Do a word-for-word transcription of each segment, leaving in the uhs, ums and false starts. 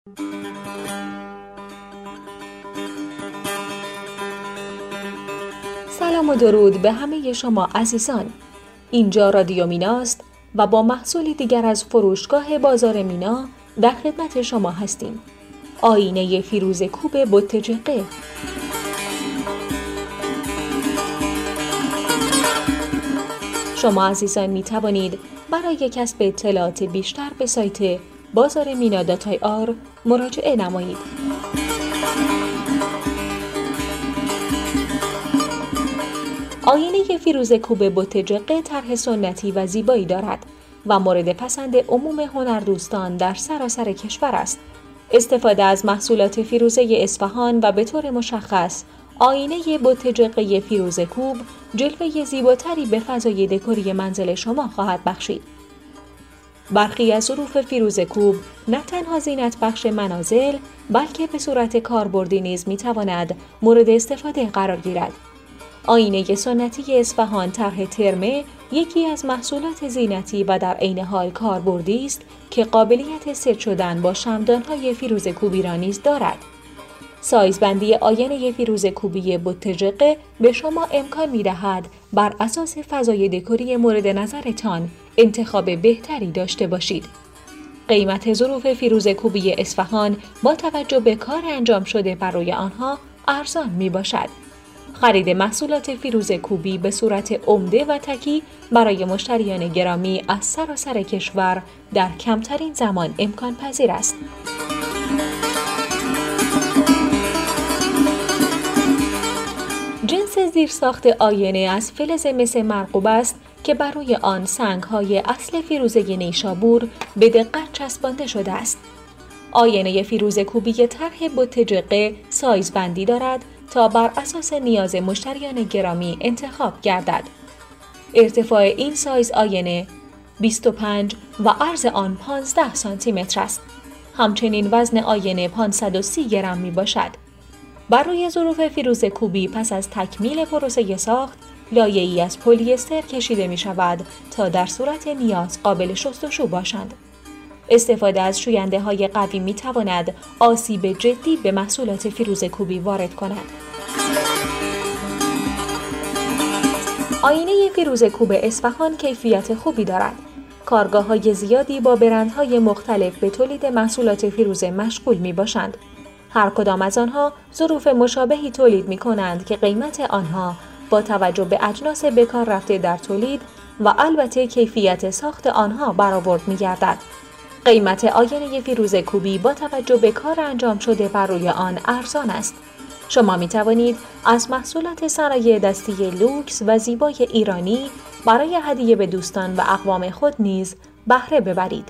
سلام و درود به همه شما عزیزان. اینجا رادیو میناست و با محصولی دیگر از فروشگاه بازار مینا در خدمت شما هستیم. آینه فیروزه کوب بتجقه. شما عزیزان می توانید برای کسب اطلاعات بیشتر به سایت بازار مینا دات آی آر مراجعه نمایید. آینه فیروزه کوب بتجقه طرح سنتی و زیبایی دارد و مورد پسند عموم هنردوستان در سراسر کشور است. استفاده از محصولات فیروزه اصفهان و به طور مشخص آینه بتجقه فیروزه کوب جلوه زیباتری به فضای دکوری منزل شما خواهد بخشید. برخی از ظروف فیروزه کوب نه تنها زینت بخش منازل بلکه به صورت کاربردی نیز می تواند مورد استفاده قرار گیرد. آینه سنتی اصفهان طرح ترمه یکی از محصولات زینتی و در عین حال کاربردی است که قابلیت ست شدن با شمعدان‌های فیروزه کوبی را نیز دارد. سایزبندی آینه فیروزه کوبی بتجقه به شما امکان می‌دهد بر اساس فضای دکوری مورد نظرتان انتخاب بهتری داشته باشید. قیمت ظروف فیروزه کوبی اصفهان با توجه به کار انجام شده بر روی آنها ارزان میباشد. خرید محصولات فیروزه کوبی به صورت عمده و تکی برای مشتریان گرامی از سراسر کشور در کمترین زمان امکان پذیر است. جنس زیرساخت آینه از فلز مس مرغوب است که بر روی آن سنگ‌های اصل فیروزه نیشابور به دقت چسبانده شده است. آینه فیروزه کوبی طرح بتجقه سایزبندی دارد تا بر اساس نیاز مشتریان گرامی انتخاب گردد. ارتفاع این سایز آینه بیست و پنج و عرض آن پانزده سانتی متر است. همچنین وزن آینه پانصد و سی گرم می باشد. بر روی ظروف فیروزه کوبی پس از تکمیل پروسه ساخت لایه‌ای از پلی استر کشیده می شود تا در صورت نیاز قابل شستشو باشند. استفاده از شوینده های قوی می تواند آسیب جدی به محصولات فیروزه کوبی وارد کند. آینه فیروزه کوب اصفهان کیفیت خوبی دارد. کارگاه های زیادی با برندهای مختلف به تولید محصولات فیروزه مشغول می باشند. هر کدام از آنها ظروف مشابهی تولید می کنند که قیمت آنها با توجه به اجناس به کار رفته در تولید و البته کیفیت ساخت آنها برآورد می گردد. قیمت آینه فیروزه کوبی با توجه به کار انجام شده بر روی آن ارزان است. شما می توانید از محصولات صنایع دستی لوکس و زیبای ایرانی برای هدیه به دوستان و اقوام خود نیز بهره ببرید.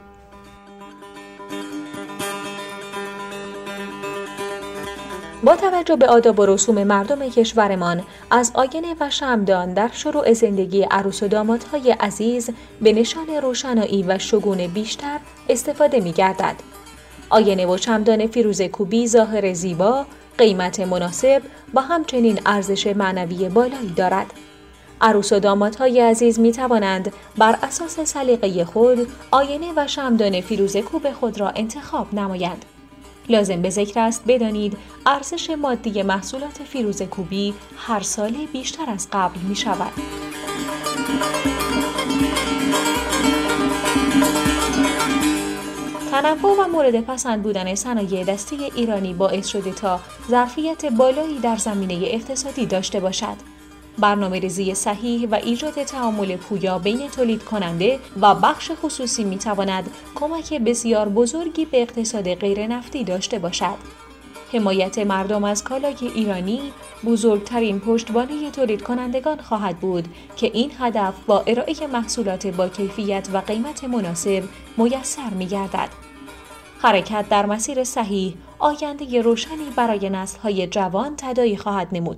با توجه به آداب و رسوم مردم کشورمان از آینه و شمعدان در شروع زندگی عروس و دامادهای عزیز به نشان روشنایی و شگون بیشتر استفاده می گردد. آینه و شمعدان فیروزه کوبی ظاهر زیبا، قیمت مناسب و همچنین ارزش معنوی بالایی دارد. عروس و دامادهای عزیز می توانند بر اساس سلیقه خود آینه و شمعدان فیروزه کوب خود را انتخاب نمایند. لازم به ذکر است بدانید ارزش مادی محصولات فیروزه کوبی هر ساله بیشتر از قبل می شود. تنوع و مورد پسند بودن صنایع دستی ایرانی باعث شده تا ظرفیت بالایی در زمینه اقتصادی داشته باشد. برنامه‌ریزی صحیح و ایجاد تعامل پویا بین تولید کننده و بخش خصوصی می تواند کمک بسیار بزرگی به اقتصاد غیر نفتی داشته باشد. حمایت مردم از کالای ایرانی بزرگترین پشتوانه تولید کنندگان خواهد بود که این هدف با ارائه محصولات با کیفیت و قیمت مناسب میسر می گردد. حرکت در مسیر صحیح آینده روشنی برای نسل‌های جوان تداعی خواهد نمود.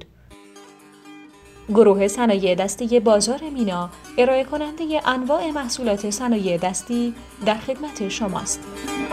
گروه صنایع دستی بازار مینا ارائه کننده انواع محصولات صنایع دستی در خدمت شماست.